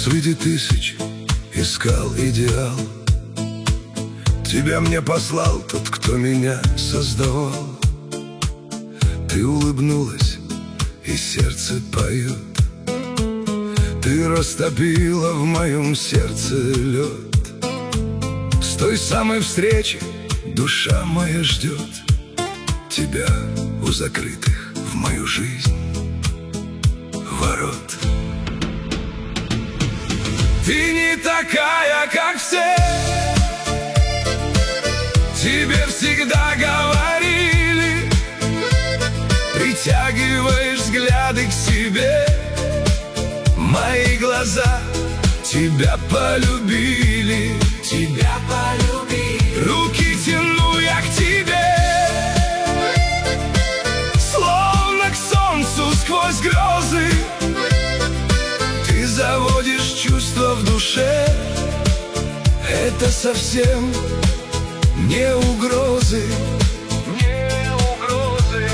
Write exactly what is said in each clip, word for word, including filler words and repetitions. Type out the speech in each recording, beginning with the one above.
среди тысяч искал идеал. Тебя мне послал тот, кто меня создавал. Ты улыбнулась, и сердце поет. Ты растопила в моем сердце лед. С той самой встречи душа моя ждет тебя у закрытых в мою жизнь ворот. Ты не такая, как все, тебе всегда говорили. Притягиваешь взгляды к себе, мои глаза тебя полюбили. Тебя полюбили. Руки тяну я к тебе, словно к солнцу сквозь грозы. Ты заводишь чувства в душе, это совсем не угрозы. Не угрозы.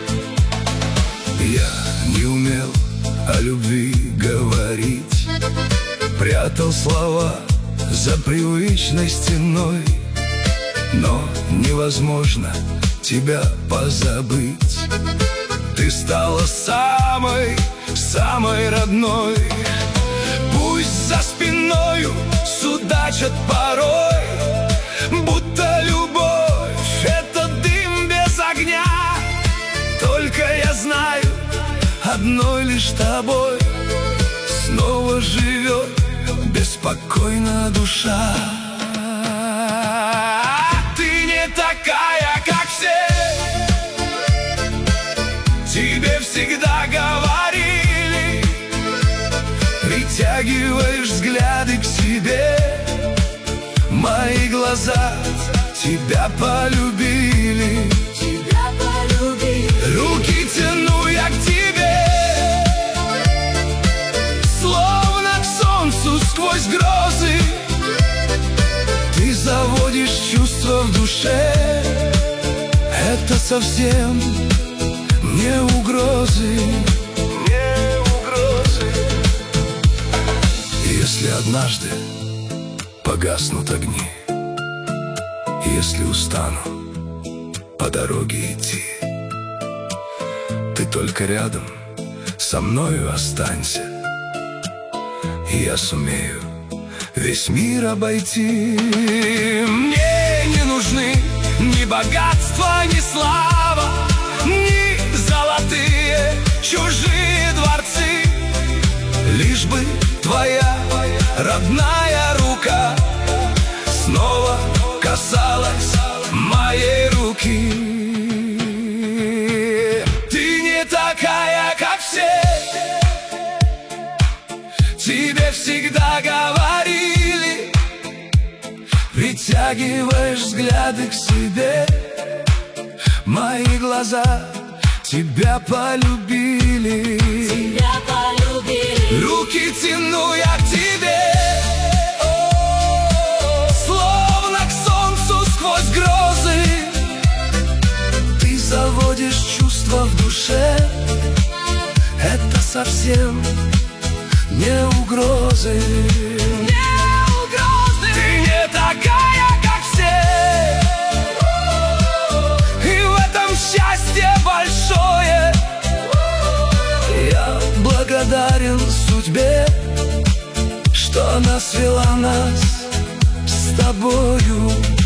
Я не умел о любви говорить, прятал слова за привычной стеной. Но невозможно тебя позабыть. Ты стала самой, самой родной. Пусть за спиною судачат порой, будто любовь — это дым без огня. Только я знаю, одной лишь тобой снова живет беспокойно душа. Ты не такая, как все, тебе всегда говорили. Притягиваешь взгляды к себе, мои глаза тебя полюбили. Тебя полюбили. Руки тяну я к тебе, словно к солнцу сквозь грозы. Ты заводишь чувства в душе, это совсем не угрозы. Не угрозы. Если однажды погаснут огни, если устану по дороге идти, ты только рядом со мною останься, и я сумею весь мир обойти. Мне не нужны ни богатство, ни слава, ни золотые чужие дворцы, лишь бы твоя родная рука снова касалась моей руки. Ты не такая, как все, тебе всегда говорили. Притягиваешь взгляды к себе, мои глаза тебя полюбили. Тебя полюбили. Руки тяну я к тебе, словно к солнцу сквозь грозы. Ты заводишь чувства в душе, это совсем не угрозы. Не угрозы. Ты не такая, как все, и в этом счастье большое. Я благодарен судьбе, что она свела нас с тобою.